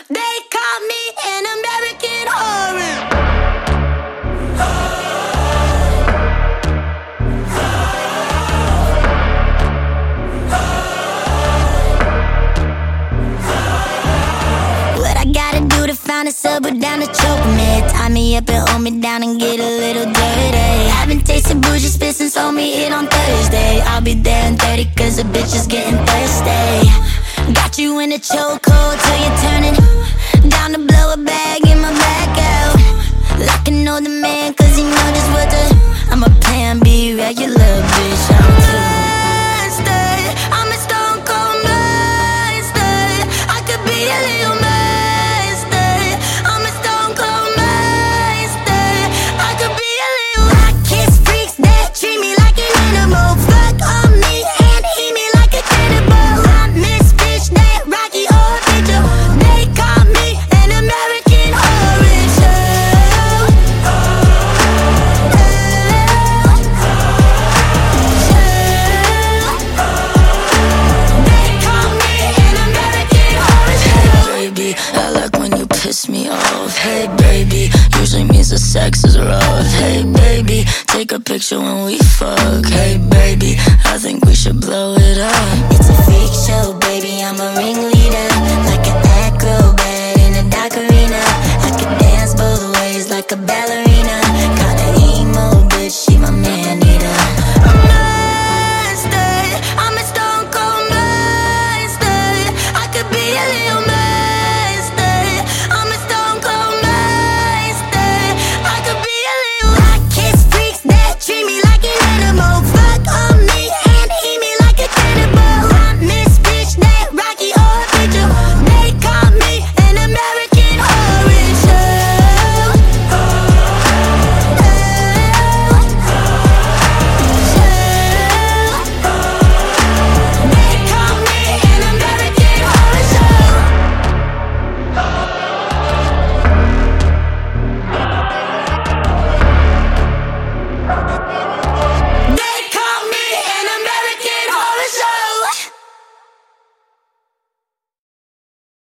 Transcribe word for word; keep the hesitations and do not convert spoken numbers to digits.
They call me an American horror. What I gotta do to find a sober down to choke me? Tie me up and hold me down and get a little dirty. Haven't tasted bougie spit since hold me in on Thursday. I'll be there in thirty cause the bitch is getting thirsty. Got you in a chokehold till you're turning down to blow a bag in my back out. Like an older man cause he know just what to. I'm a plan B regular bitch, I'm too monster. I'm a stone cold monster. I could be a little monster. I'm a stone cold monster. I could be a little. I kiss freaks that treat me like an animal. Fuck on me and eat me like a cannibal. I miss bitch that Rocky Horror Picture. They call me an American Horror Show. They call me an American Horror Show. Baby, I like when you piss me off. Hey baby, usually means the sex is rough. Hey baby, take a picture when we fuck. Hey baby, I think we should blow it up. It's a freak show, baby, I'm a ringleader.